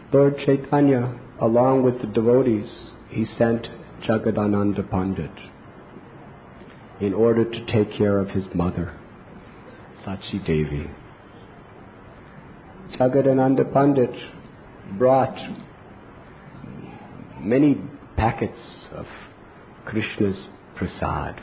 Lord Chaitanya, along with the devotees, he sent Jagadananda Pandit in order to take care of his mother, Sachi Devi. Jagadananda Pandit brought many packets of Krishna's prasad,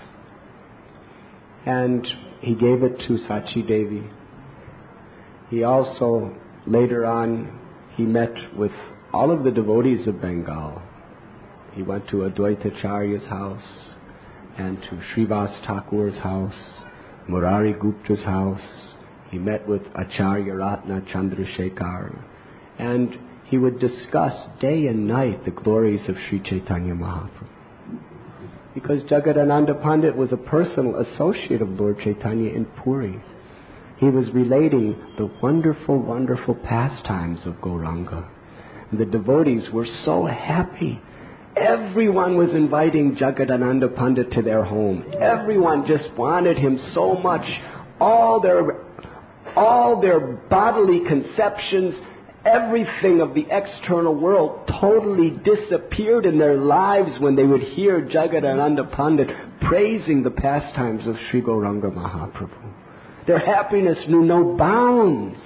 and he gave it to Sachi Devi. He also, later on, he met with all of the devotees of Bengal. He went to Advaitacharya's house and to Srivas Thakur's house, Murari Gupta's house. He met with Acharya Ratna Chandrasekhar, and he would discuss day and night the glories of Sri Chaitanya Mahaprabhu. Because Jagadananda Pandit was a personal associate of Lord Chaitanya in Puri. He was relating the wonderful, wonderful pastimes of Gauranga. The devotees were so happy. Everyone was inviting Jagadananda Pandit to their home. Everyone just wanted him so much. All their bodily conceptions, everything of the external world totally disappeared in their lives when they would hear Jagadananda Pandit praising the pastimes of Sri Gauranga Mahaprabhu. Their happiness knew no bounds.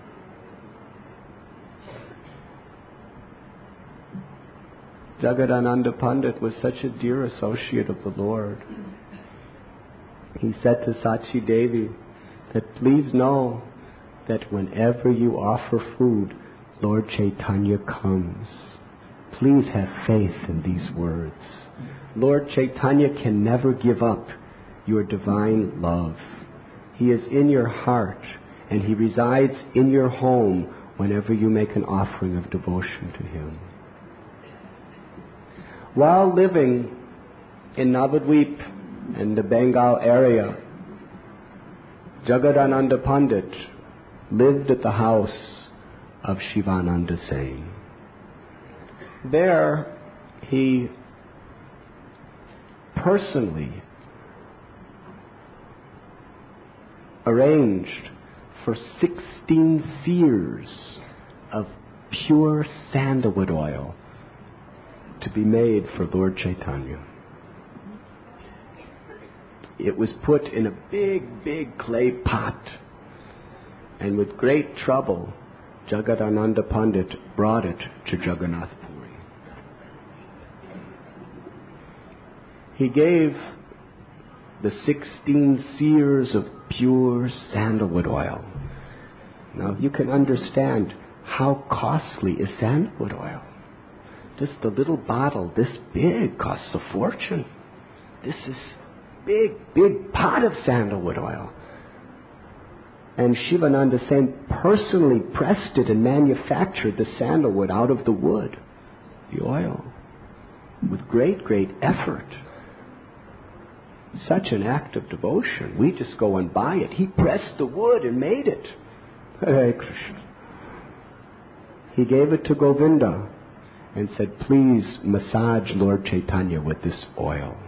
Jagadananda Pandit was such a dear associate of the Lord. He said to Sachi Devi that please know that whenever you offer food, Lord Chaitanya comes. Please have faith in these words. Lord Chaitanya can never give up your divine love. He is in your heart, and He resides in your home whenever you make an offering of devotion to Him. While living in Navadvip and the Bengal area, Jagadananda Pandit lived at the house of Shivananda Sen. There he personally arranged for 16 seers of pure sandalwood oil to be made for Lord Chaitanya. It was put in a big, big clay pot, and with great trouble, Jagadananda Pandit brought it to Jagannath Puri. He gave the 16 seers of pure sandalwood oil. Now you can understand how costly is sandalwood oil. Just a little bottle this big costs a fortune. This is big, big pot of sandalwood oil. And Shivananda Sen personally pressed it and manufactured the sandalwood out of the wood, the oil, with great, great effort. Such an act of devotion. We just go and buy it. He pressed the wood and made it. Hare Krishna. He gave it to Govinda and said, please massage Lord Chaitanya with this oil.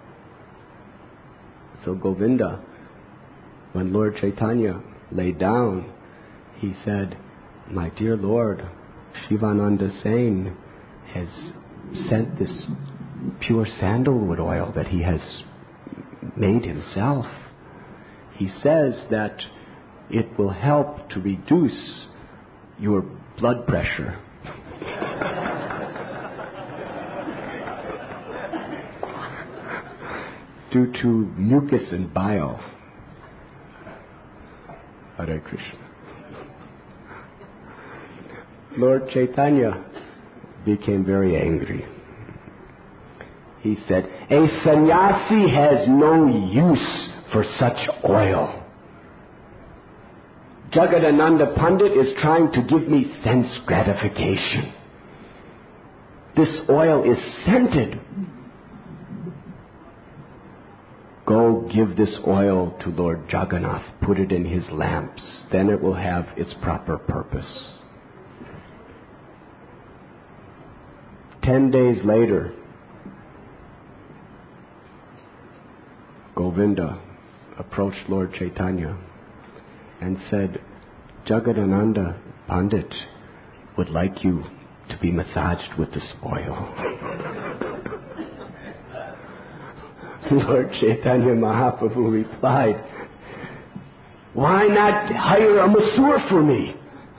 So Govinda, when Lord Chaitanya lay down, he said, my dear Lord, Shivananda Sen has sent this pure sandalwood oil that he has made himself. He says that it will help to reduce your blood pressure. Due to mucus and bile. Hare Krishna. Lord Chaitanya became very angry. He said, a sannyasi has no use for such oil. Jagadananda Pandit is trying to give me sense gratification. This oil is scented. Go give this oil to Lord Jagannath. Put it in his lamps. Then it will have its proper purpose. 10 days later, Govinda approached Lord Chaitanya and said, Jagadananda Pandit would like you to be massaged with this oil. Lord Chaitanya Mahaprabhu replied, why not hire a masseur for me?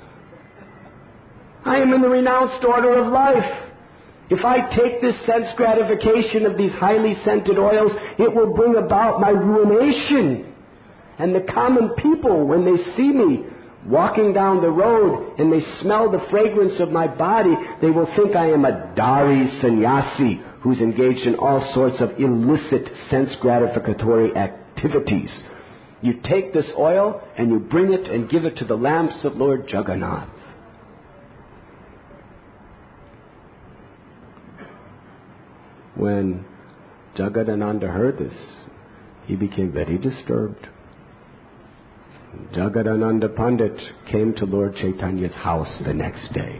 I am in the renounced order of life. If I take this sense gratification of these highly scented oils, it will bring about my ruination. And the common people, when they see me walking down the road and they smell the fragrance of my body, they will think I am a Dari sannyasi who's engaged in all sorts of illicit sense gratificatory activities. You take this oil and you bring it and give it to the lamps of Lord Jagannath. When Jagadananda heard this, he became very disturbed. Jagadananda Pandit came to Lord Chaitanya's house the next day.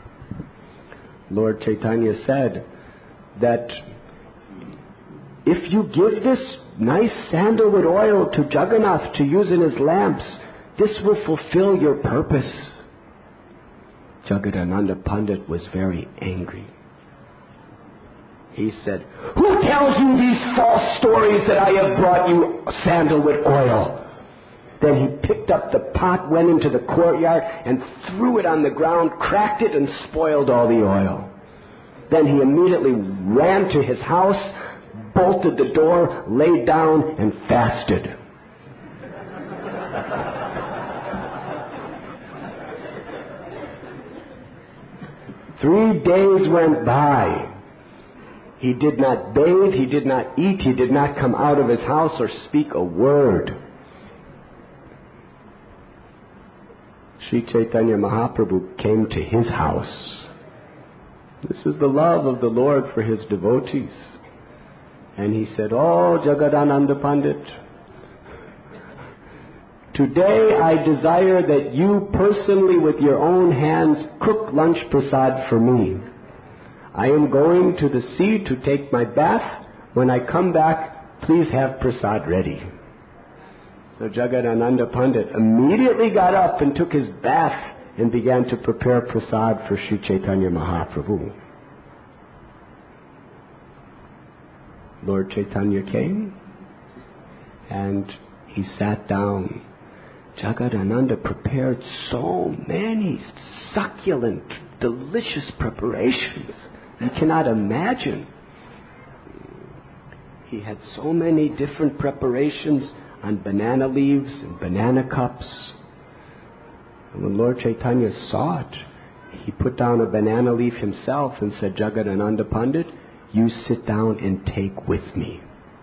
Lord Chaitanya said that if you give this nice sandalwood oil to Jagannath to use in his lamps, this will fulfill your purpose. Jagadananda Pandit was very angry. He said, who tells you these false stories that I have brought you sandalwood oil? Then he picked up the pot, went into the courtyard, and threw it on the ground, cracked it, and spoiled all the oil. Then he immediately ran to his house, bolted the door, laid down, and fasted. Three days went by. He did not bathe, he did not eat, he did not come out of his house or speak a word. Sri Chaitanya Mahaprabhu came to his house. This is the love of the Lord for his devotees. And he said, oh, Jagadananda Pandit, today I desire that you personally with your own hands cook lunch prasad for me. I am going to the sea to take my bath. When I come back, please have prasad ready. So Jagadananda Pandit immediately got up and took his bath and began to prepare prasad for Sri Chaitanya Mahaprabhu. Lord Chaitanya came and he sat down. Jagadananda prepared so many succulent, delicious preparations. You cannot imagine. He had so many different preparations on banana leaves and banana cups. And when Lord Chaitanya saw it, he put down a banana leaf himself and said, Jagadananda Pandit, you sit down and take with me.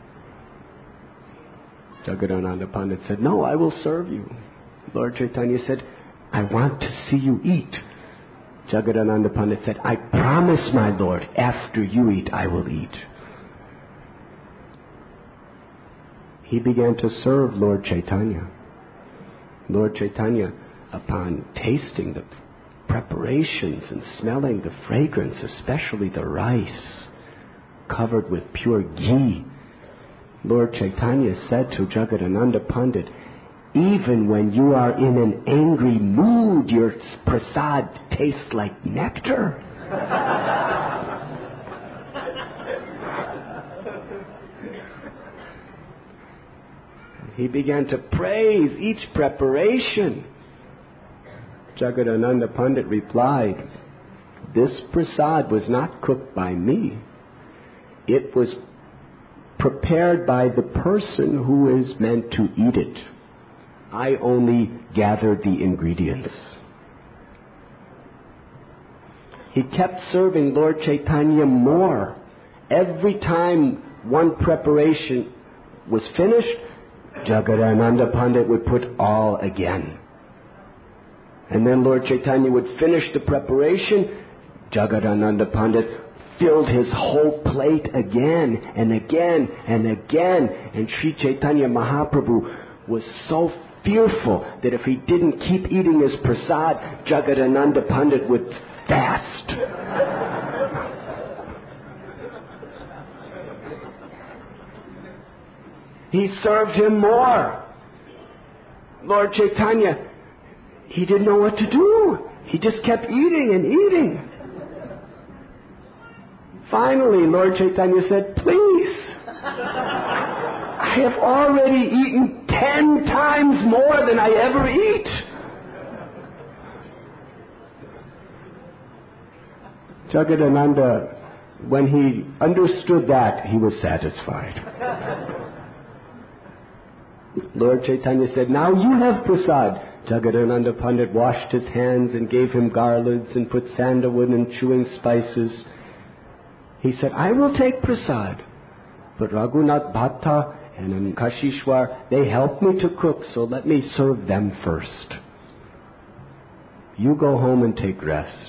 Jagadananda Pandit said, no, I will serve you. Lord Chaitanya said, I want to see you eat. Jagadananda Pandit said, I promise, my Lord, after you eat, I will eat. He began to serve Lord Chaitanya. Lord Chaitanya, upon tasting the preparations and smelling the fragrance, especially the rice covered with pure ghee, Lord Chaitanya said to Jagadananda Pandit, even when you are in an angry mood, your prasad tastes like nectar. He began to praise each preparation. Jagadananda Pandit replied, this prasad was not cooked by me. It was prepared by the person who is meant to eat it. I only gathered the ingredients. He kept serving Lord Chaitanya more. Every time one preparation was finished, Jagadananda Pandit would put all again. And then Lord Chaitanya would finish the preparation. Jagadananda Pandit filled his whole plate again and again and again. And Sri Chaitanya Mahaprabhu was so fearful that if he didn't keep eating his prasad, Jagadananda Pandit would fast. He served him more. Lord Chaitanya, he didn't know what to do. He just kept eating and eating. Finally, Lord Chaitanya said, please, I have already eaten 10 times more than I ever eat. Jagadananda, when he understood that, he was satisfied. Lord Chaitanya said, now you have prasad. Jagadananda Pandit washed his hands and gave him garlands and put sandalwood and chewing spices. He said, I will take prasad. But Raghunath Bhatta and Kashishwar, they helped me to cook, so let me serve them first. You go home and take rest.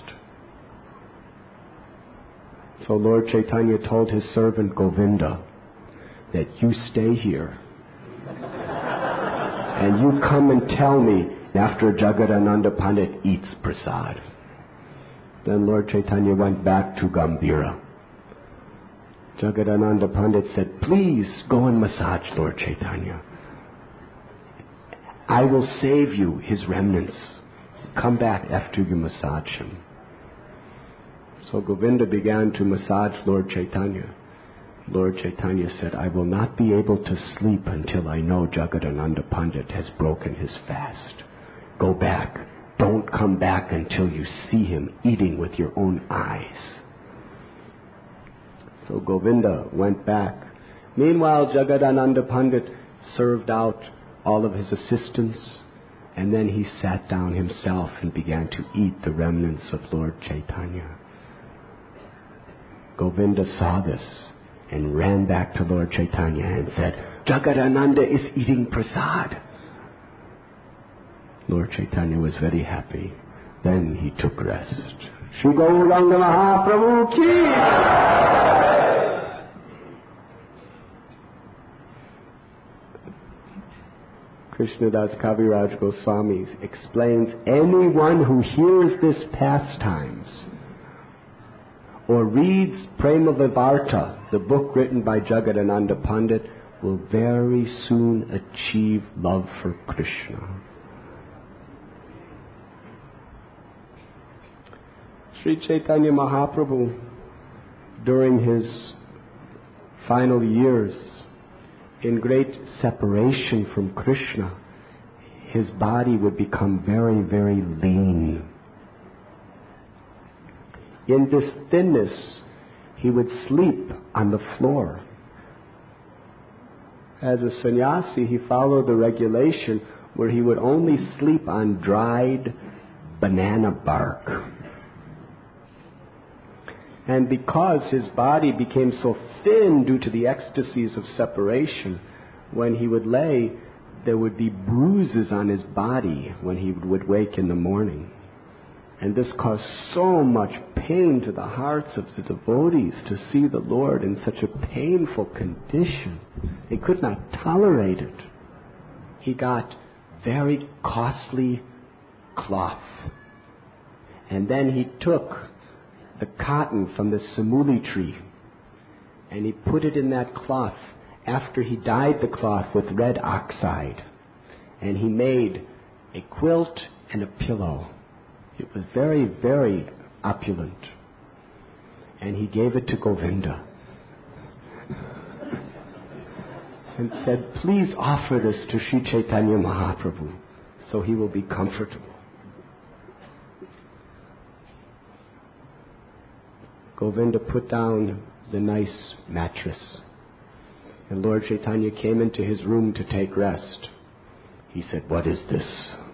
So Lord Chaitanya told his servant Govinda that you stay here and you come and tell me after Jagadananda Pandit eats prasad. Then Lord Chaitanya went back to Gambhira. Jagadananda Pandit said, please go and massage Lord Chaitanya. I will save you his remnants. Come back after you massage him. So Govinda began to massage Lord Chaitanya. Lord Chaitanya said, I will not be able to sleep until I know Jagadananda Pandit has broken his fast. Go back. Don't come back until you see him eating with your own eyes. So Govinda went back. Meanwhile, Jagadananda Pandit served out all of his assistants, and then he sat down himself and began to eat the remnants of Lord Chaitanya. Govinda saw this and ran back to Lord Chaitanya and said, Jagadananda is eating prasad. Lord Chaitanya was very happy. Then he took rest. Shri Gauranga Mahaprabhu ki! Krishnadas Kaviraj Goswami explains, anyone who hears this pastimes or reads Prema Vivarta, the book written by Jagadananda Pandit, will very soon achieve love for Krishna. Sri Chaitanya Mahaprabhu, during his final years, in great separation from Krishna, his body would become very, very lean. In this thinness, he would sleep on the floor. As a sannyasi, he followed the regulation where he would only sleep on dried banana bark. And because his body became so thin due to the ecstasies of separation, when he would lay, there would be bruises on his body when he would wake in the morning. And this caused so much pain to the hearts of the devotees to see the Lord in such a painful condition. They could not tolerate it. He got very costly cloth. And then he took the cotton from the samuli tree and he put it in that cloth after he dyed the cloth with red oxide. And he made a quilt and a pillow. It was very, very opulent. And he gave it to Govinda and said, please offer this to Sri Chaitanya Mahaprabhu so he will be comfortable. Govinda put down the nice mattress, and Lord Chaitanya came into his room to take rest. He said, what is this?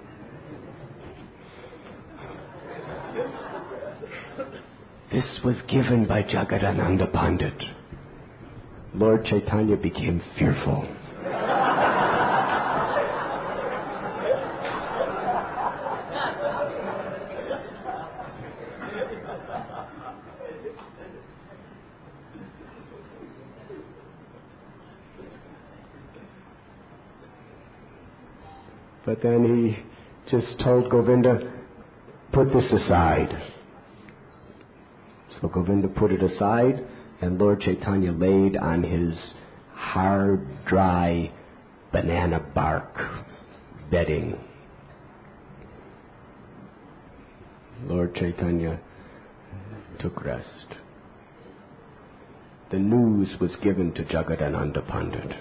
This was given by Jagadananda Pandit. Lord Chaitanya became fearful. But then he just told Govinda, put this aside. So Govinda put it aside, and Lord Chaitanya laid on his hard, dry, banana bark bedding. Lord Chaitanya took rest. the news was given to Jagadananda Pandit.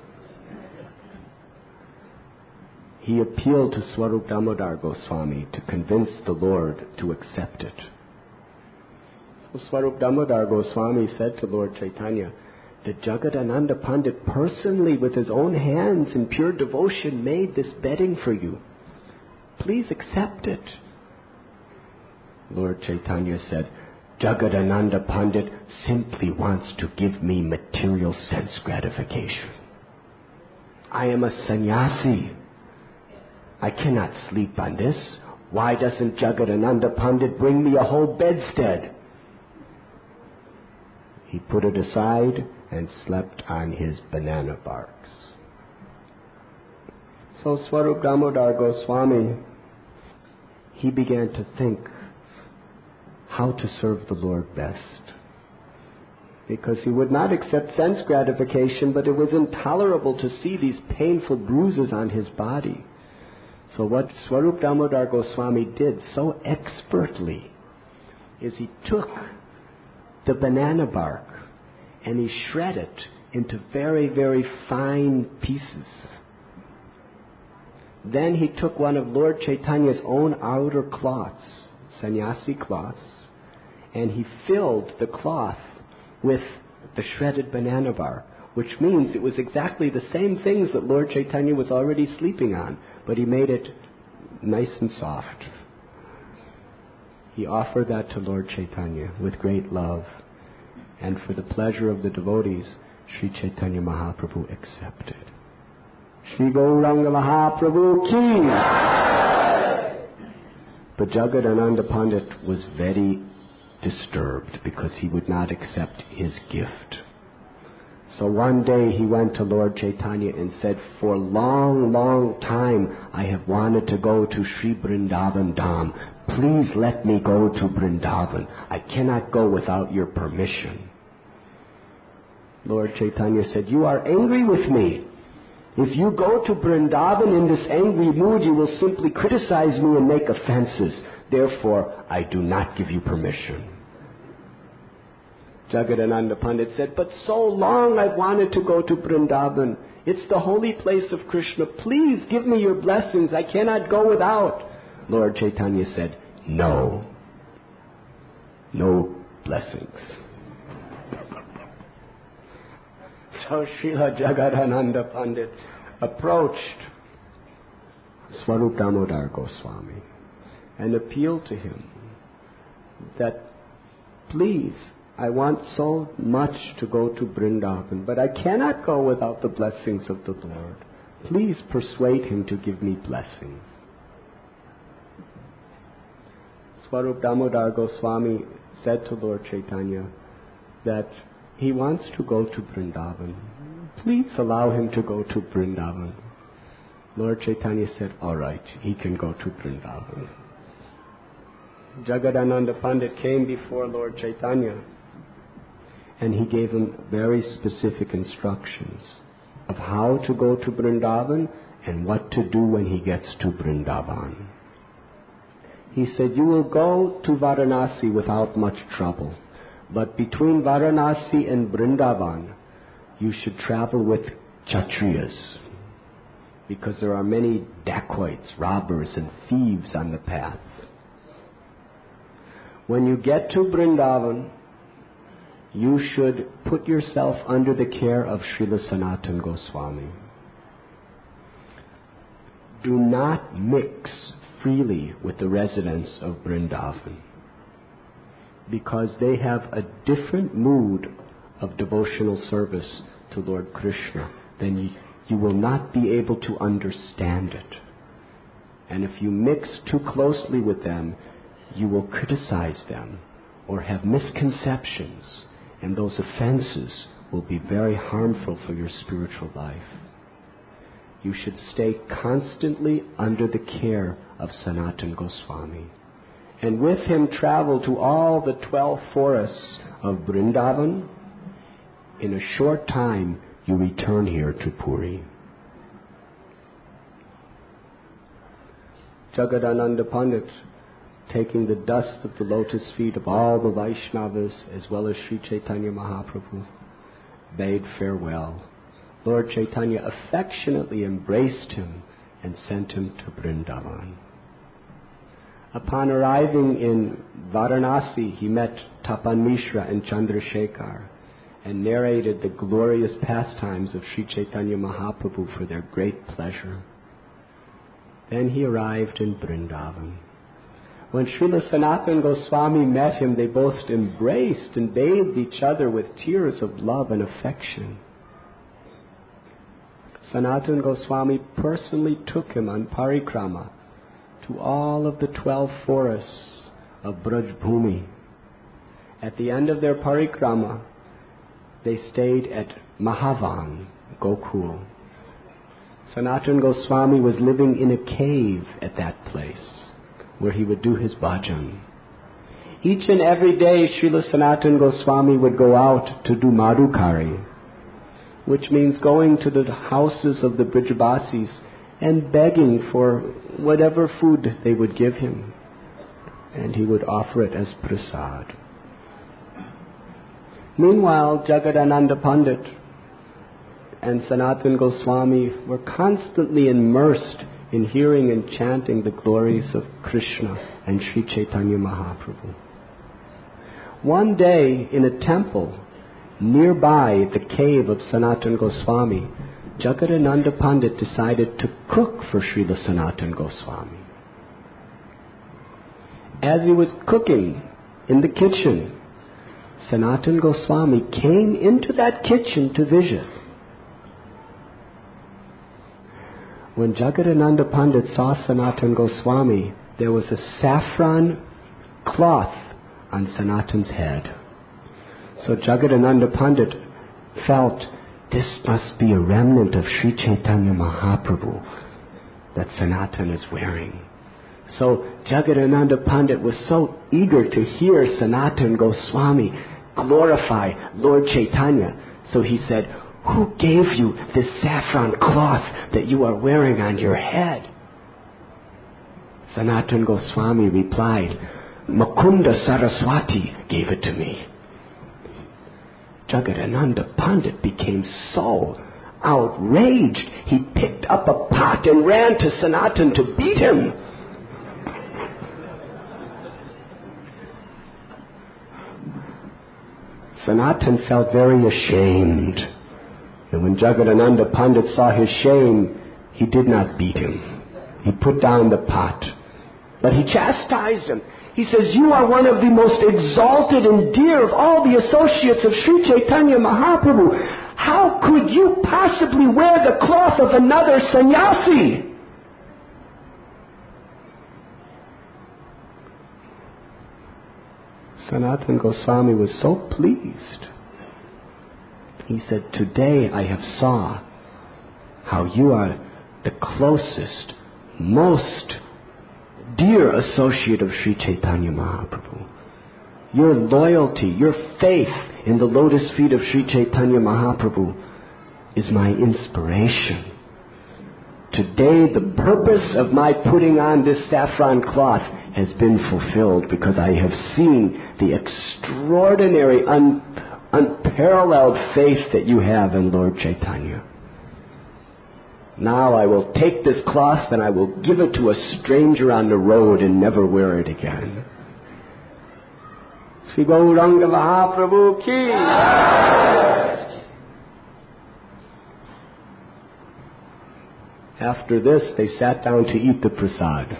He appealed to Swarup Damodar Goswami to convince the Lord to accept it. So Swarup Damodar Goswami said to Lord Chaitanya that Jagadananda Pandit personally with his own hands in pure devotion made this bedding for you. Please accept it. Lord Chaitanya said, Jagadananda Pandit simply wants to give me material sense gratification. I am a sannyasi. I cannot sleep on this. Why doesn't Jagadananda Pandit bring me a whole bedstead? He put it aside and slept on his banana barks. So Swarup Damodar Goswami, he began to think how to serve the Lord best. Because he would not accept sense gratification, but it was intolerable to see these painful bruises on his body. So what Swarup Damodar Goswami did so expertly is he took the banana bark and he shredded it into very, very fine pieces. Then he took one of Lord Chaitanya's own outer cloths, sannyasi cloths, and he filled the cloth with the shredded banana bark, which means it was exactly the same things that Lord Chaitanya was already sleeping on, but he made it nice and soft. He offered that to Lord Chaitanya with great love, and for the pleasure of the devotees, Sri Chaitanya Mahaprabhu accepted. Sri Gauranga Mahaprabhu ki! But Jagadananda Pandit was very disturbed because he would not accept his gift. So one day he went to Lord Chaitanya and said, for a long, long time I have wanted to go to Sri Vrindavan Dham. Please let me go to Vrindavan. I cannot go without your permission. Lord Chaitanya said, you are angry with me. If you go to Vrindavan in this angry mood, you will simply criticize me and make offenses. Therefore, I do not give you permission. Jagadananda Pandit said, but so long I've wanted to go to Vrindavan. It's the holy place of Krishna. Please give me your blessings. I cannot go without. Lord Chaitanya said, no. No blessings. So Srila Jagadananda Pandit approached Swarup Damodar Goswami and appealed to him that, please, I want so much to go to Vrindavan, but I cannot go without the blessings of the Lord. Please persuade him to give me blessings. Swarup Damodar Goswami said to Lord Chaitanya that he wants to go to Vrindavan. Please allow him to go to Vrindavan. Lord Chaitanya said, all right, he can go to Vrindavan. Jagadananda Pandit came before Lord Chaitanya and he gave him very specific instructions of how to go to Vrindavan and what to do when he gets to Vrindavan. He said, you will go to Varanasi without much trouble, but between Varanasi and Vrindavan, you should travel with Kshatriyas, because there are many dacoits, robbers, and thieves on the path. When you get to Vrindavan, you should put yourself under the care of Srila Sanatana Goswami. Do not mix freely with the residents of Vrindavan, because they have a different mood of devotional service to Lord Krishna. Then you will not be able to understand it. And if you mix too closely with them, you will criticize them or have misconceptions, and those offenses will be very harmful for your spiritual life. You should stay constantly under the care of Sanatana Goswami, and with him travel to all the 12 forests of Vrindavan. In a short time, you return here to Puri. Jagadananda Pandit, taking the dust of the lotus feet of all the Vaishnavas as well as Sri Chaitanya Mahaprabhu, bade farewell, Lord Chaitanya affectionately embraced him and sent him to Vrindavan. Upon arriving in Varanasi, he met Tapan Mishra and Chandrasekhar and narrated the glorious pastimes of Sri Chaitanya Mahaprabhu for their great pleasure. Then he arrived in Vrindavan. When Srila Sanatana Goswami met him, they both embraced and bathed each other with tears of love and affection. Sanatana Goswami personally took him on parikrama to all of the 12 forests of Braj Bhumi. At the end of their parikrama, they stayed at Mahavan, Gokul. Sanatana Goswami was living in a cave at that place where he would do his bhajan. Each and every day, Srila Sanatana Goswami would go out to do Madhukari, which means going to the houses of the Brijabasis and begging for whatever food they would give him. And he would offer it as prasad. Meanwhile, Jagadananda Pandit and Sanatana Goswami were constantly immersed in hearing and chanting the glories of Krishna and Sri Chaitanya Mahaprabhu. One day, in a temple nearby the cave of Sanatana Goswami, Jagadananda Pandit decided to cook for Srila Sanatana Goswami. As he was cooking in the kitchen, Sanatana Goswami came into that kitchen to visit. When Jagadananda Pandit saw Sanatana Goswami, there was a saffron cloth on Sanatana's head. So Jagadananda Pandit felt this must be a remnant of Sri Chaitanya Mahaprabhu that Sanatana is wearing. So Jagadananda Pandit was so eager to hear Sanatana Goswami glorify Lord Chaitanya. So he said, "Who gave you this saffron cloth that you are wearing on your head?" Sanatana Goswami replied, "Mukunda Saraswati gave it to me." Jagadananda Pandit became so outraged, he picked up a pot and ran to Sanatana to beat him. Sanatana felt very ashamed. And when Jagadananda Pandit saw his shame, he did not beat him. He put down the pot. But he chastised him. He says, "You are one of the most exalted and dear of all the associates of Sri Chaitanya Mahaprabhu. How could you possibly wear the cloth of another sannyasi?" Sanatana Goswami was so pleased. He said, "Today I have saw how you are the closest, most dear associate of Sri Chaitanya Mahaprabhu. Your loyalty, your faith in the lotus feet of Sri Chaitanya Mahaprabhu is my inspiration. Today the purpose of my putting on this saffron cloth has been fulfilled because I have seen the extraordinary, unparalleled faith that you have in Lord Chaitanya. Now I will take this cloth and I will give it to a stranger on the road and never wear it again." Shri Gauranga Mahaprabhu ki. After this, they sat down to eat the prasad.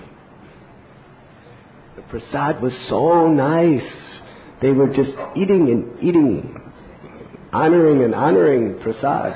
The prasad was so nice. They were just eating and eating, honoring prasad.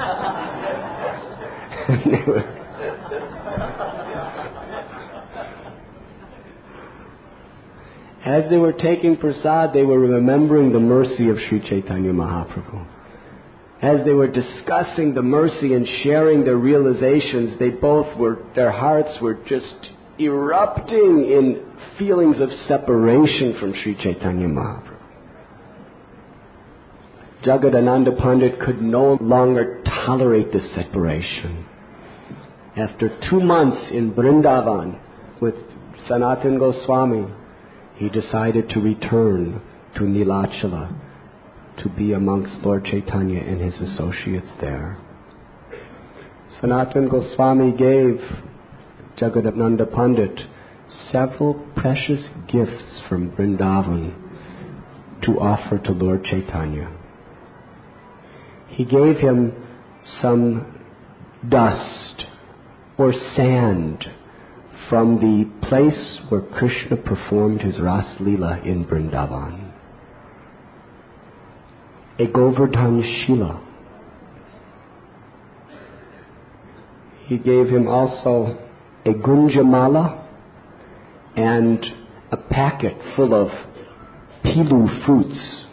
As they were taking prasad, they were remembering the mercy of Sri Chaitanya Mahaprabhu. As they were discussing the mercy and sharing their realizations, their hearts were just erupting in feelings of separation from Sri Chaitanya Mahaprabhu. Jagadananda Pandit could no longer tolerate this separation. After 2 months in Vrindavan with Sanatana Goswami, he decided to return to Nilachala to be amongst Lord Chaitanya and his associates there. Sanatana Goswami gave Jagadananda Pandit several precious gifts from Vrindavan to offer to Lord Chaitanya. He gave him some dust or sand from the place where Krishna performed his Ras Leela in Vrindavan. A Govardhan Shila. He gave him also a Gunjamala and a packet full of pilu fruits.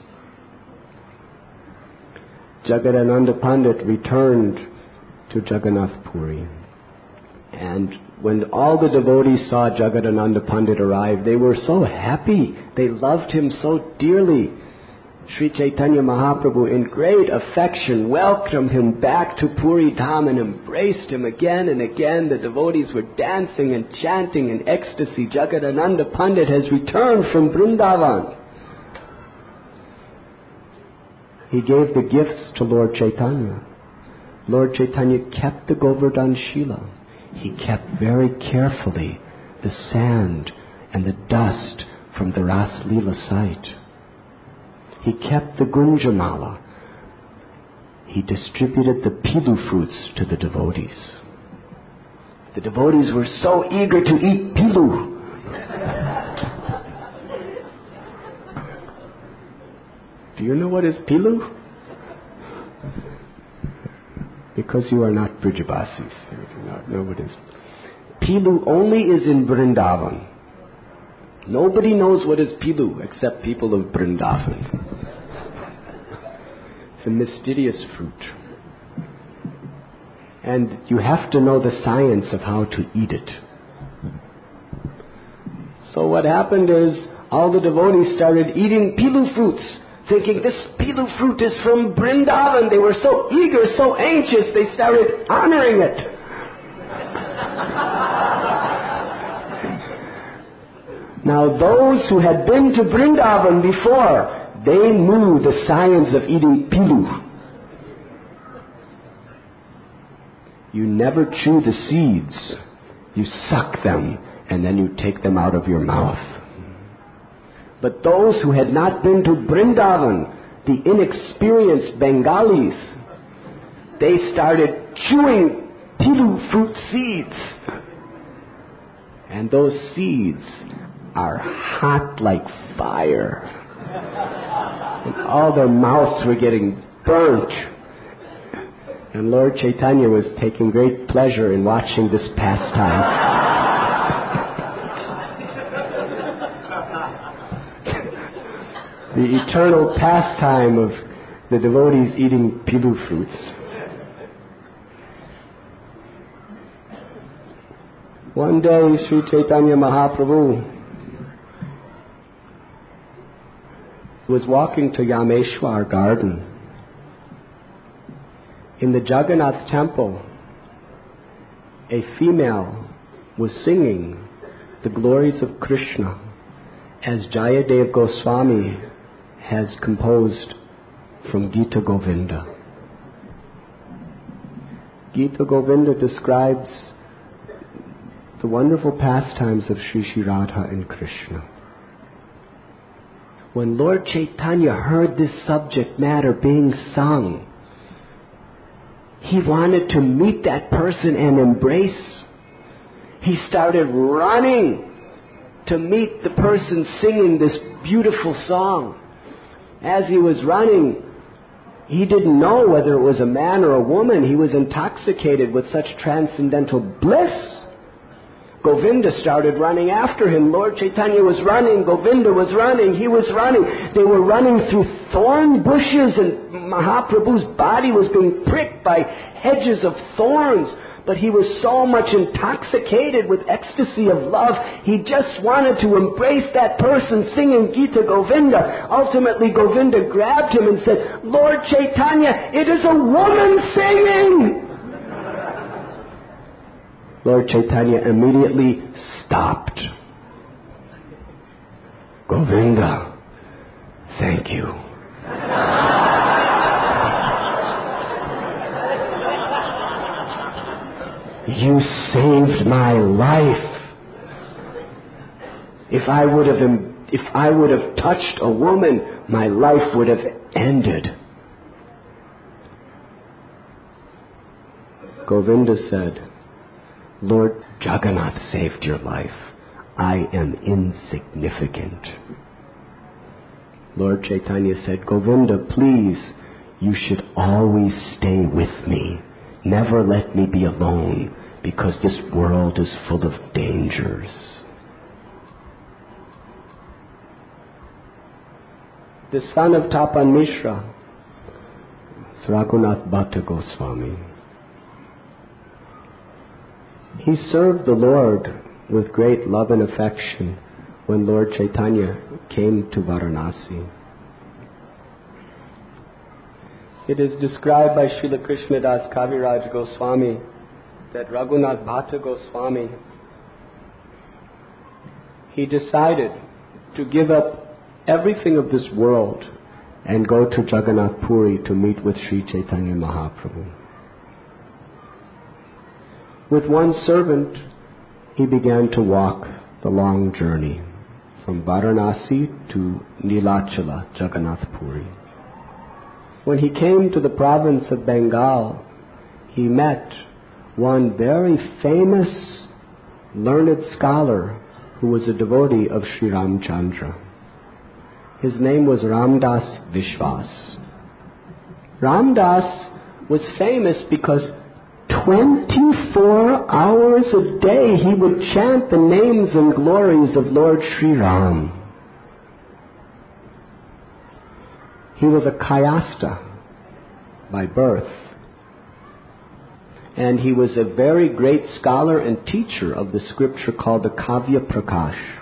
Jagadananda Pandit returned to Jagannath Puri. And when all the devotees saw Jagadananda Pandit arrive, they were so happy. They loved him so dearly. Sri Chaitanya Mahaprabhu, in great affection, welcomed him back to Puri Dham and embraced him again and again. The devotees were dancing and chanting in ecstasy. Jagadananda Pandit has returned from Vrindavan. He gave the gifts to Lord Chaitanya. Lord Chaitanya kept the Govardhan Shila. He kept very carefully the sand and the dust from the Ras Leela site. He kept the Gunjamala. He distributed the pilu fruits to the devotees. The devotees were so eager to eat pilu. Do you know what is pilu? Because you are not Brijabasis, you do not know what is. Pilu only is in Vrindavan. Nobody knows what is pilu except people of Vrindavan. It's a mysterious fruit. And you have to know the science of how to eat it. So what happened is, all the devotees started eating pilu fruits, thinking this pilu fruit is from Vrindavan. They were so eager, so anxious, they started honoring it. Now those who had been to Vrindavan before, they knew the science of eating pilu. You never chew the seeds. You suck them and then you take them out of your mouth. But those who had not been to Vrindavan, the inexperienced Bengalis, they started chewing pilu fruit seeds. And those seeds are hot like fire. And all their mouths were getting burnt. And Lord Chaitanya was taking great pleasure in watching this pastime. The eternal pastime of the devotees eating pilu fruits. One day, Sri Chaitanya Mahaprabhu was walking to Yameshwar garden. In the Jagannath temple, a female was singing the glories of Krishna as Jayadev Goswami has composed from Gita Govinda. Gita Govinda describes the wonderful pastimes of Sri Sri Radha and Krishna. When Lord Chaitanya heard this subject matter being sung, he wanted to meet that person and embrace. He started running to meet the person singing this beautiful song. As he was running, he didn't know whether it was a man or a woman. He was intoxicated with such transcendental bliss. Govinda started running after him. Lord Chaitanya was running. Govinda was running. He was running. They were running through thorn bushes, and Mahaprabhu's body was being pricked by hedges of thorns. But he was so much intoxicated with ecstasy of love, he just wanted to embrace that person singing Gita Govinda. Ultimately, Govinda grabbed him and said, "Lord Chaitanya, it is a woman singing!" Lord Chaitanya immediately stopped. "Govinda, thank you." You saved my life. If I would have touched a woman, my life would have ended. Govinda said, Lord Jagannath saved your life. I am insignificant. Lord Chaitanya said, Govinda, please, you should always stay with me. Never let me be alone, because this world is full of dangers. The son of Tapan Mishra, Raghunath Bhatta Goswami, he served the Lord with great love and affection when Lord Chaitanya came to Varanasi. It is described by Srila Krishnadas Kaviraj Goswami that Raghunath Bhatta Goswami, he decided to give up everything of this world and go to Jagannath Puri to meet with Sri Chaitanya Mahaprabhu. With one servant, he began to walk the long journey from Varanasi to Nilachala, Jagannath Puri. When he came to the province of Bengal, he met one very famous learned scholar who was a devotee of Sri Ramchandra. His name was Ramdas Vishwas. Ramdas was famous because 24 hours a day he would chant the names and glories of Lord Sri Ram. He was a Kayasta by birth, and he was a very great scholar and teacher of the scripture called the Kavya Prakash.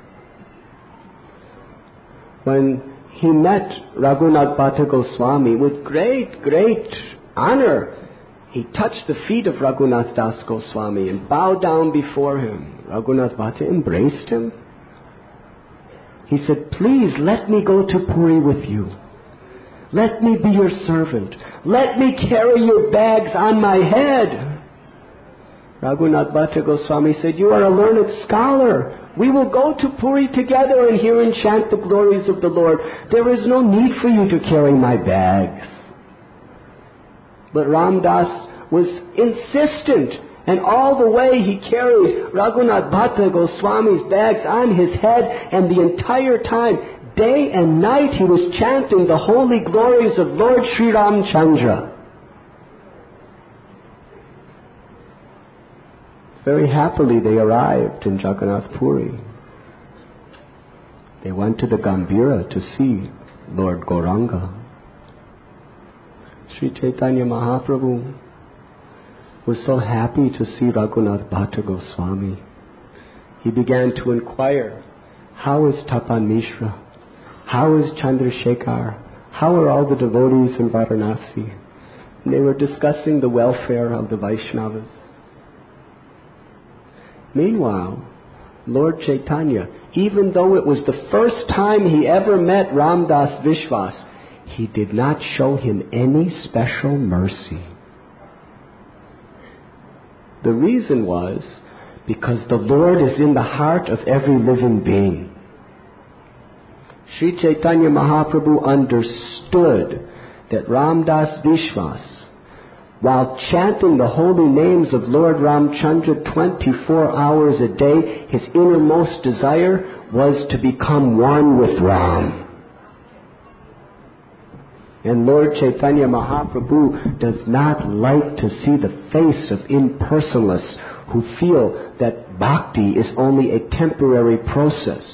When he met Raghunath Bhatta Goswami with great honor, he touched the feet of Raghunath Das Goswami and bowed down before him. Raghunath Bhatta embraced him. He said, please let me go to Puri with you. Let me be your servant. Let me carry your bags on my head. Raghunath Bhatta Goswami said, you are a learned scholar. We will go to Puri together and hear and chant the glories of the Lord. There is no need for you to carry my bags. But Ramdas was insistent, and all the way he carried Raghunath Bhatta Goswami's bags on his head, and the entire time, day and night, he was chanting the holy glories of Lord Sri Ramchandra. Very happily they arrived in Jagannath Puri. They went to the Gambhira to see Lord Gauranga. Sri Chaitanya Mahaprabhu was so happy to see Raghunath Bhatta Goswami. He began to inquire, how is Tapan Mishra? How is Chandrasekhar? How are all the devotees in Varanasi? And they were discussing the welfare of the Vaishnavas. Meanwhile, Lord Chaitanya, even though it was the first time he ever met Ramdas Vishwas, he did not show him any special mercy. The reason was because the Lord is in the heart of every living being. Sri Chaitanya Mahaprabhu understood that Ramdas Vishwas, while chanting the holy names of Lord Ramchandra 24 hours a day, his innermost desire was to become one with Ram. And Lord Chaitanya Mahaprabhu does not like to see the face of impersonalists who feel that bhakti is only a temporary process.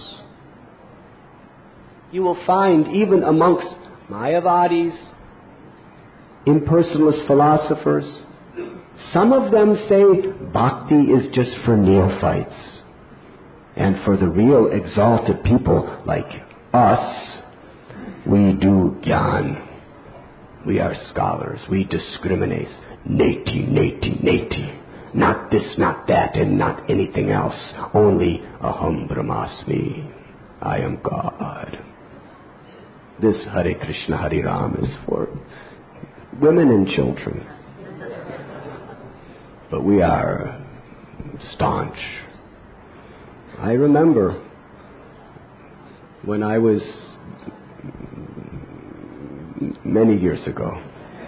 You will find even amongst Mayavadis, impersonalist philosophers, some of them say bhakti is just for neophytes. And for the real exalted people like us, we do jnana. We are scholars. We discriminate. Neti. Not this, not that, and not anything else. Only aham brahmasmi. I am God. This Hare Krishna, Hare Ram is for women and children. but we are staunch. I remember when I was many years ago.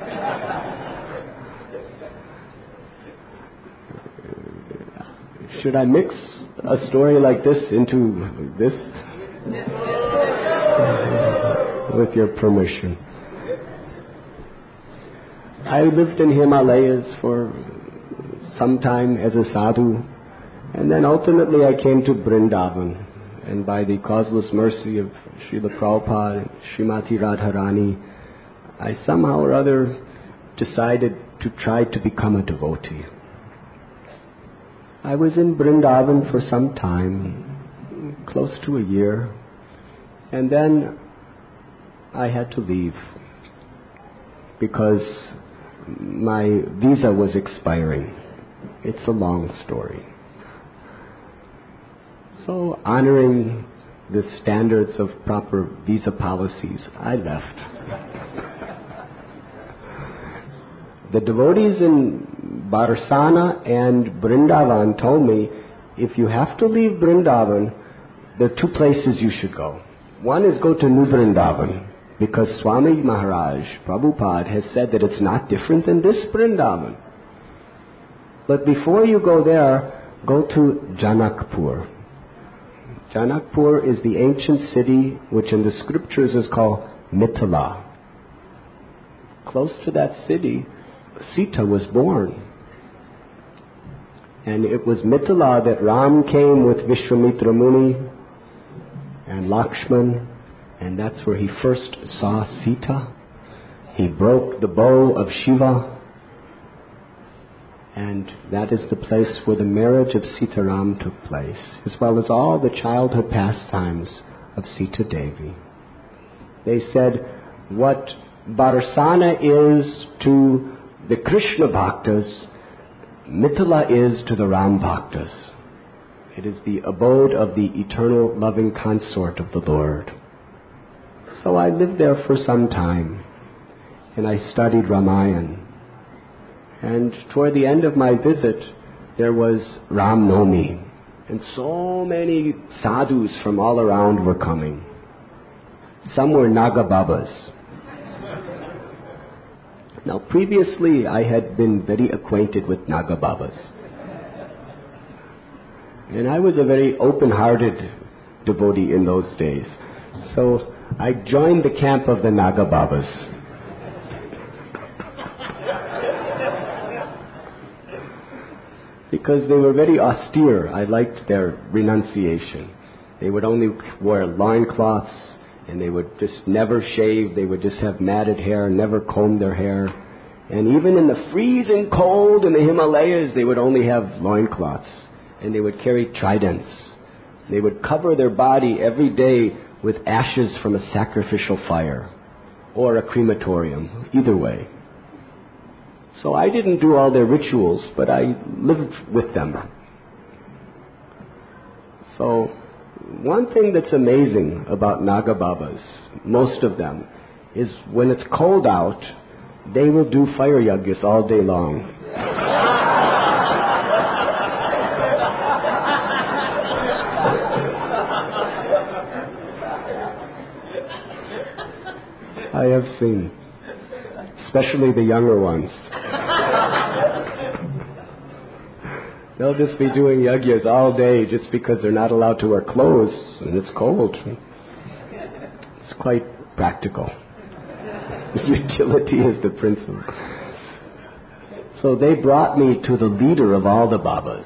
Should I mix a story like this into this? With your permission. I lived in Himalayas for some time as a sadhu, and then ultimately I came to Vrindavan. And by the causeless mercy of Srila Prabhupada and Srimati Radharani, I somehow or other decided to try to become a devotee. I was in Vrindavan for some time, close to a year, and then I had to leave because my visa was expiring. It's a long story. So, honoring the standards of proper visa policies, I left. The devotees in Barsana and Vrindavan told me, if you have to leave Vrindavan, there are two places you should go. One is go to New Vrindavan, because Swami Maharaj, Prabhupada, has said that it's not different than this Vrindavan. But before you go there, go to Janakpur. Janakpur is the ancient city which in the scriptures is called Mithila. Close to that city, Sita was born. And it was Mithila that Ram came with Vishwamitra Muni and Lakshman, and that's where he first saw Sita. He broke the bow of Shiva, and that is the place where the marriage of Sitaram took place, as well as all the childhood pastimes of Sita Devi. They said, what Barsana is to the Krishna Bhaktas, Mithila is to the Ram Bhaktas. It is the abode of the eternal loving consort of the Lord. So I lived there for some time, and I studied Ramayana. And toward the end of my visit, there was Ram Nomi, and so many sadhus from all around were coming. Some were Naga Babas. Now, previously I had been very acquainted with Naga Babas. And I was a very open-hearted devotee in those days. So I joined the camp of the Naga Babas. Because they were very austere. I liked their renunciation. They would only wear loincloths, and they would just never shave. They would just have matted hair, never comb their hair. And even in the freezing cold in the Himalayas, they would only have loincloths. And they would carry tridents. They would cover their body every day with ashes from a sacrificial fire or a crematorium, either way. So I didn't do all their rituals, but I lived with them. So one thing that's amazing about Naga Babas, most of them, is when it's cold out, they will do fire yajnas all day long. I have seen, especially the younger ones. They'll just be doing yajnas all day just because they're not allowed to wear clothes and it's cold. It's quite practical. Utility is the principle. So they brought me to the leader of all the Babas.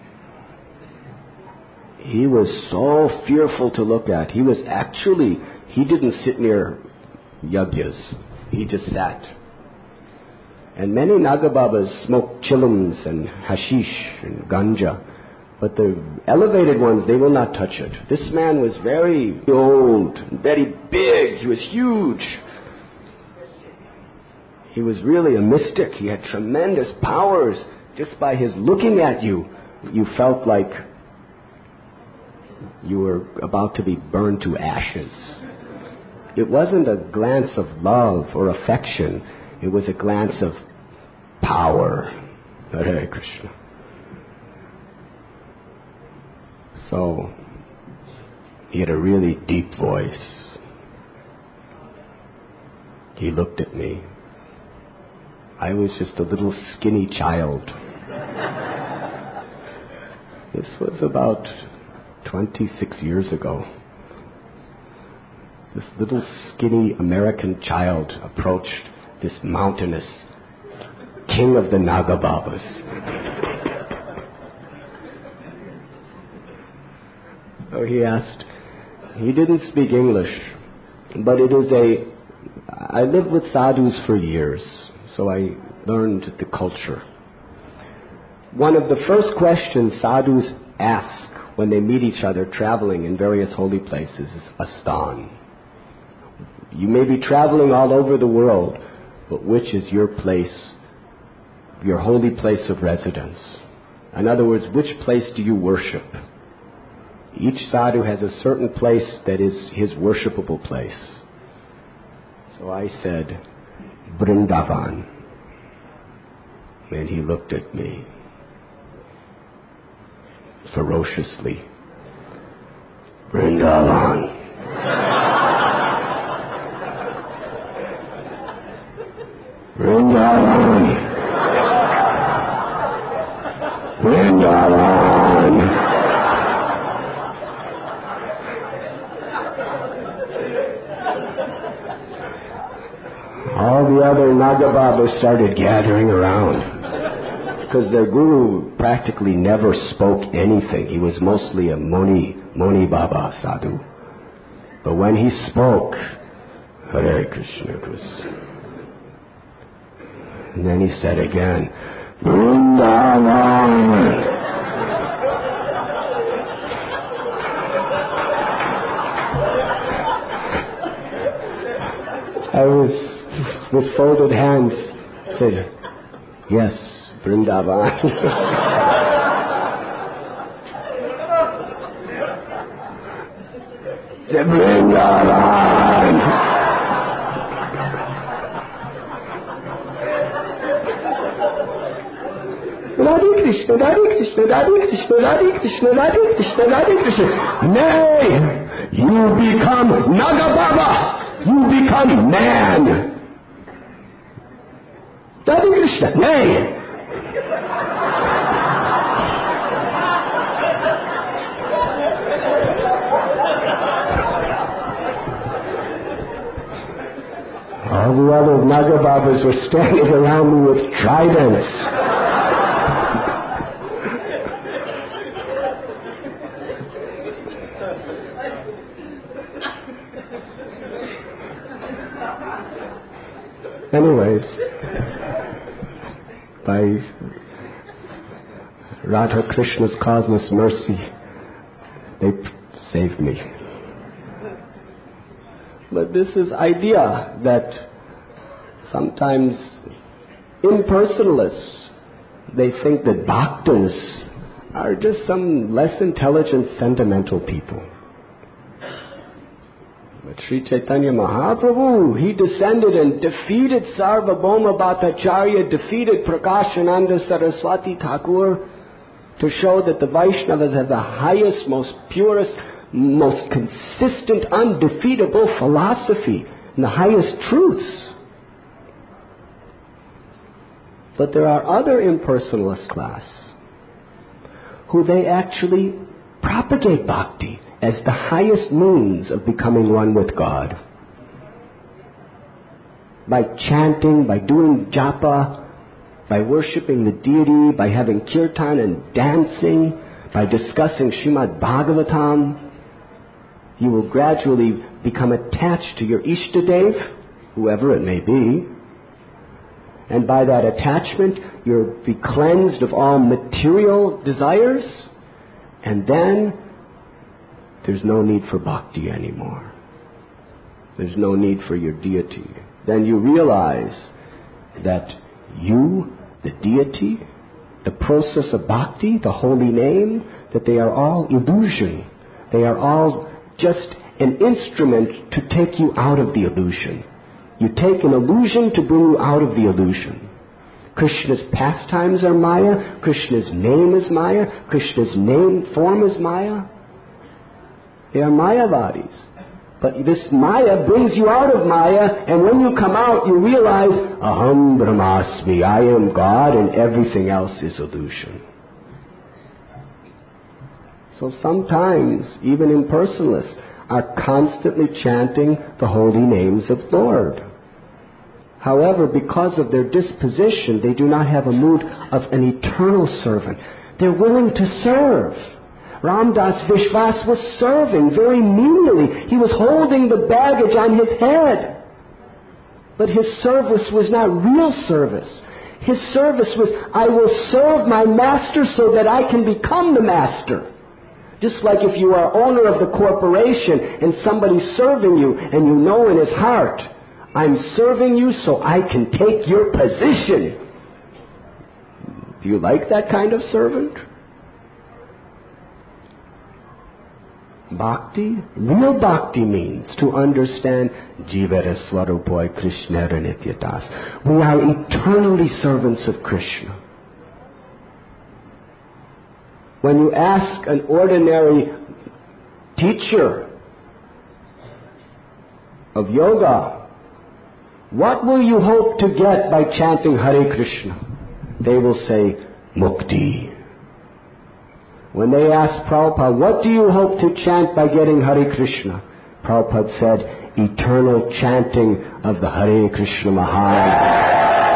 He was so fearful to look at. He didn't sit near yajnas. He just sat. And many Naga Babas smoked chillums and hashish and ganja. But the elevated ones, they will not touch it. This man was very old, very big. He was huge. He was really a mystic. He had tremendous powers. Just by his looking at you, you felt like you were about to be burned to ashes. It wasn't a glance of love or affection. It was a glance of power Hare Krishna. So, he had a really deep voice. He looked at me. I was just a little skinny child. This was about 26 years ago. This little skinny American child approached this mountainous king of the Nagababas. So he asked, he didn't speak English, but I lived with sadhus for years, so I learned the culture. One of the first questions sadhus ask when they meet each other traveling in various holy places is astan. You may be traveling all over the world, but which is your place, your holy place of residence? In other words, which place do you worship? Each sadhu has a certain place that is his worshipable place. So I said, Vrindavan. And he looked at me ferociously. Vrindavan. Vrindavan. Vrindavan. All the other Nagababas started gathering around because their guru practically never spoke anything. He was mostly a Moni Baba sadhu. But when he spoke, Hare Krishna, it was... And then he said again, Vrindavan. I was, with folded hands, said, yes, Vrindavan. Said, Vrindavan. Radhe Krishna, Radhe Krishna, Radhe Krishna, Radhe Krishna, Radhe Krishna, Radhe Krishna. Nay, you become Nagababa. You become man. Radhe Krishna, nay. All the other Nagababas were standing around me with tridents. Anyways, by Radha Krishna's causeless mercy, they saved me. But this is idea that sometimes impersonalists, they think that bhaktas are just some less intelligent, sentimental people. But Sri Chaitanya Mahaprabhu, he descended and defeated Sarvabhauma Bhattacharya, defeated Prakashananda Saraswati Thakur, to show that the Vaishnavas have the highest, most purest, most consistent, undefeatable philosophy and the highest truths. But there are other impersonalist class who they actually propagate bhakti as the highest means of becoming one with God. By chanting, by doing japa, by worshipping the deity, by having kirtan and dancing, by discussing Srimad Bhagavatam, you will gradually become attached to your Ishtadev, whoever it may be. And by that attachment, you'll be cleansed of all material desires, and then there's no need for bhakti anymore. There's no need for your deity. Then you realize that you, the deity, the process of bhakti, the holy name, that they are all illusion. They are all just an instrument to take you out of the illusion. You take an illusion to bring you out of the illusion. Krishna's pastimes are Maya. Krishna's name is Maya. Krishna's name form is Maya. They are Mayavadis. But this Maya brings you out of Maya, and when you come out, you realize, Aham Brahmasmi, I am God, and everything else is illusion. So sometimes, even impersonalists are constantly chanting the holy names of Lord. However, because of their disposition, they do not have a mood of an eternal servant. They're willing to serve. Ramdas Vishwas was serving very meanly. He was holding the baggage on his head. But his service was not real service. His service was, I will serve my master so that I can become the master. Just like if you are owner of the corporation and somebody's serving you and you know in his heart, I'm serving you so I can take your position. Do you like that kind of servant? Bhakti, real bhakti means to understand Jivara Swarupoi Krishna Nityatas. We are eternally servants of Krishna. When you ask an ordinary teacher of yoga, what will you hope to get by chanting Hare Krishna? They will say, Mukti. When they asked Prabhupada, what do you hope to chant by getting Hare Krishna? Prabhupada said, eternal chanting of the Hare Krishna Maha.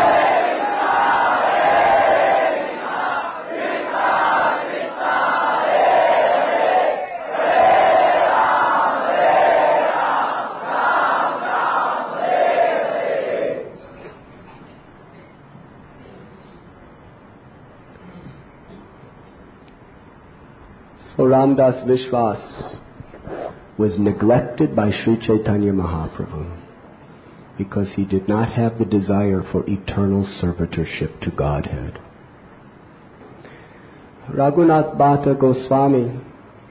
So Ramdas Vishwas was neglected by Sri Chaitanya Mahaprabhu because he did not have the desire for eternal servitorship to Godhead. Raghunath Bhatta Goswami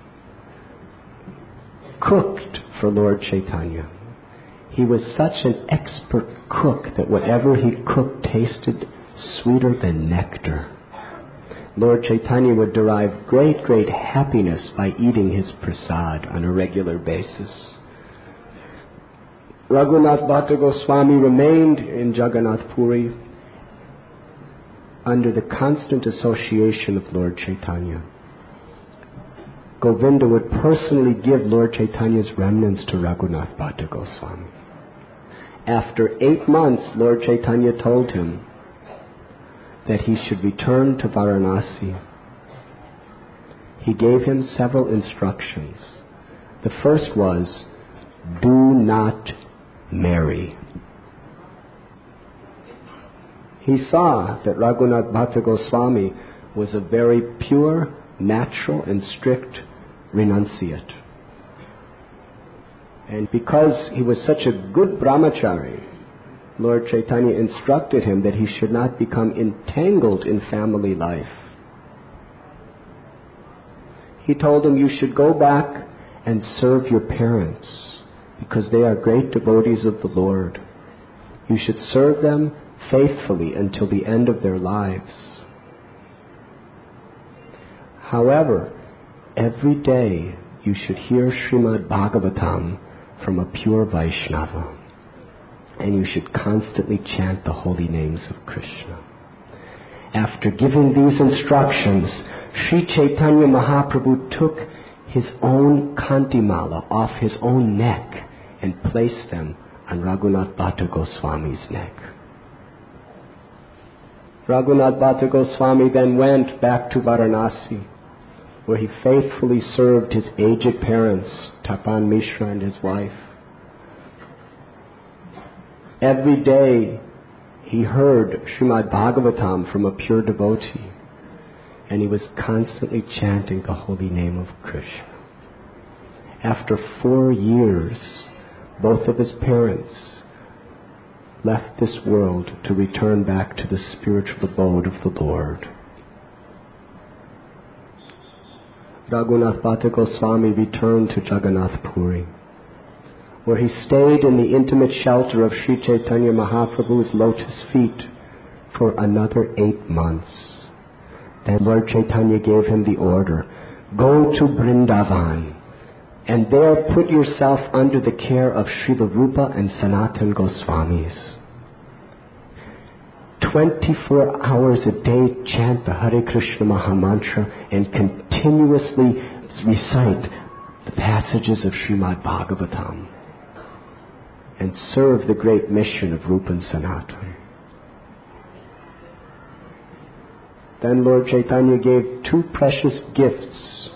cooked for Lord Chaitanya. He was such an expert cook that whatever he cooked tasted sweeter than nectar. Lord Chaitanya would derive great, great happiness by eating his prasad on a regular basis. Raghunath Bhatta Goswami remained in Jagannath Puri under the constant association of Lord Chaitanya. Govinda would personally give Lord Chaitanya's remnants to Raghunath Bhatta Goswami. After 8 months, Lord Chaitanya told him that he should return to Varanasi. He gave him several instructions. The first was, do not marry. He saw that Raghunath Bhatta Goswami was a very pure, natural, and strict renunciate. And because he was such a good brahmachari, Lord Chaitanya instructed him that he should not become entangled in family life. He told him, you should go back and serve your parents because they are great devotees of the Lord. You should serve them faithfully until the end of their lives. However, every day you should hear Srimad Bhagavatam from a pure Vaishnava. And you should constantly chant the holy names of Krishna. After giving these instructions, Sri Chaitanya Mahaprabhu took his own kantimala off his own neck and placed them on Raghunath Bhatta Goswami's neck. Raghunath Bhatta Goswami then went back to Varanasi, where he faithfully served his aged parents, Tapan Mishra and his wife. Every day he heard Srimad Bhagavatam from a pure devotee, and he was constantly chanting the holy name of Krishna. After 4 years, both of his parents left this world to return back to the spiritual abode of the Lord. Raghunath Bhatta Goswami returned to Jagannath Puri, where he stayed in the intimate shelter of Sri Chaitanya Mahaprabhu's lotus feet for another 8 months. Then Lord Chaitanya gave him the order, go to Vrindavan, and there put yourself under the care of Srila Rupa and Sanatana Goswamis. 24 hours a day chant the Hare Krishna Mahamantra and continuously recite the passages of Srimad Bhagavatam and serve the great mission of Rupa and Sanatana. Then Lord Chaitanya gave 2 precious gifts.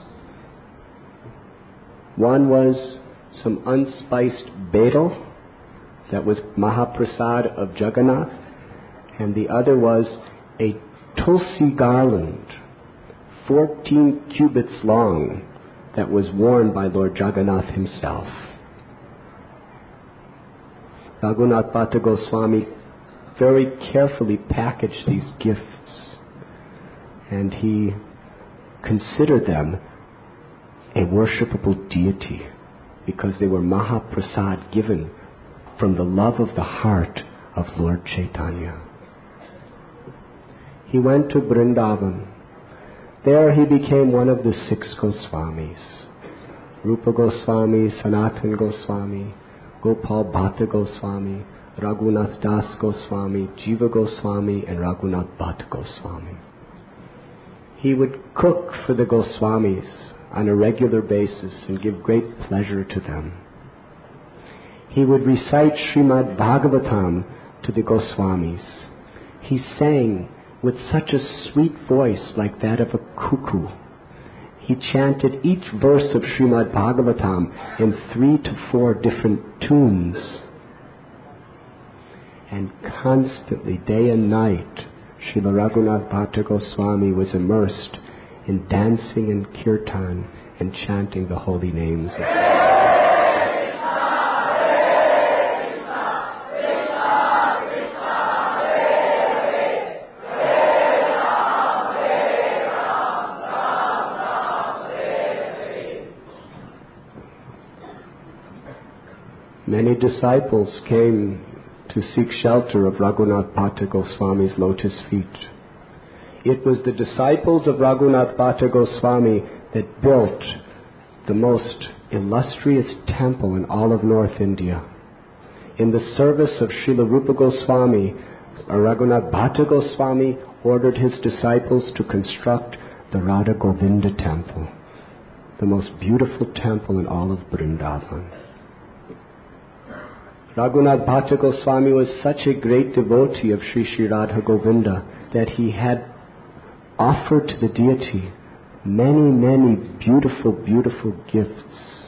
One was some unspiced betel that was Mahaprasad of Jagannath, and the other was a tulsi garland, 14 cubits long, that was worn by Lord Jagannath himself. Raghunath Bhatta Goswami very carefully packaged these gifts, and he considered them a worshipable deity because they were Mahaprasad given from the love of the heart of Lord Chaitanya. He went to Vrindavan. There he became one of the 6 Goswamis. Rupa Goswami, Sanatana Goswami, Gopal Bhatta Goswami, Raghunath Das Goswami, Jiva Goswami, and Raghunath Bhatta Goswami. He would cook for the Goswamis on a regular basis and give great pleasure to them. He would recite Srimad Bhagavatam to the Goswamis. He sang with such a sweet voice like that of a cuckoo. He chanted each verse of Srimad Bhagavatam in 3 to 4 different tunes. And constantly, day and night, Srila Raghunath Bhatta Goswami was immersed in dancing and kirtan and chanting the holy names of God. Many disciples came to seek shelter of Raghunath Bhatta Goswami's lotus feet. It was the disciples of Raghunath Bhatta Goswami that built the most illustrious temple in all of North India. In the service of Srila Rupa Goswami, Raghunath Bhatta Goswami ordered his disciples to construct the Radha Govinda temple, the most beautiful temple in all of Vrindavan. Raghunath Bhatta Goswami was such a great devotee of Sri Sri Radha Govinda that he had offered to the deity many, many beautiful, beautiful gifts.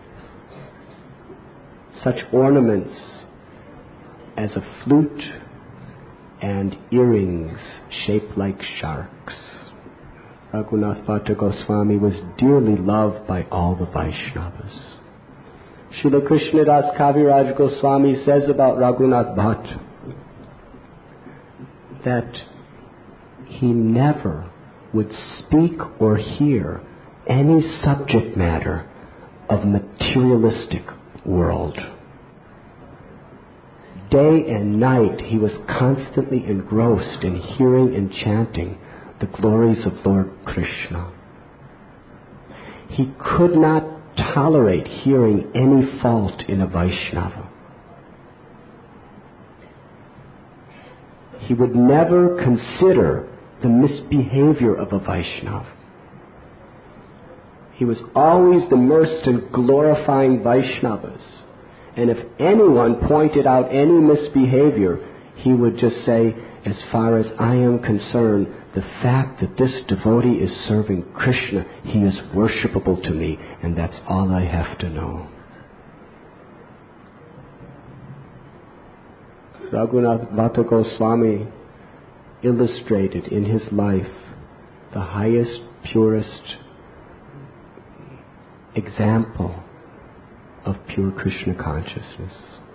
Such ornaments as a flute and earrings shaped like sharks. Raghunath Bhatta Goswami was dearly loved by all the Vaishnavas. Srila Krishnadas Kaviraj Goswami says about Raghunath Bhatta that he never would speak or hear any subject matter of materialistic world. Day and night he was constantly engrossed in hearing and chanting the glories of Lord Krishna. He could not tolerate hearing any fault in a Vaishnava. He would never consider the misbehavior of a Vaishnava. He was always immersed in glorifying Vaishnavas. And if anyone pointed out any misbehavior, he would just say, as far as I am concerned, the fact that this devotee is serving Krishna, he is worshipable to me, and that's all I have to know. Raghunath Bhatta Goswami illustrated in his life the highest, purest example of pure Krishna consciousness.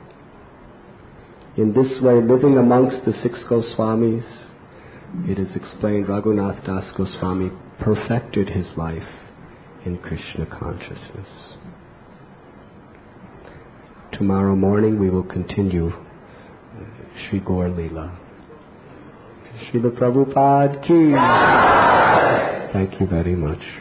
In this way, living amongst the 6 Goswamis, it is explained Raghunath Das Goswami perfected his life in Krishna consciousness. Tomorrow morning we will continue Sri Gaur Leela. Srila Prabhupada ki. Thank you very much.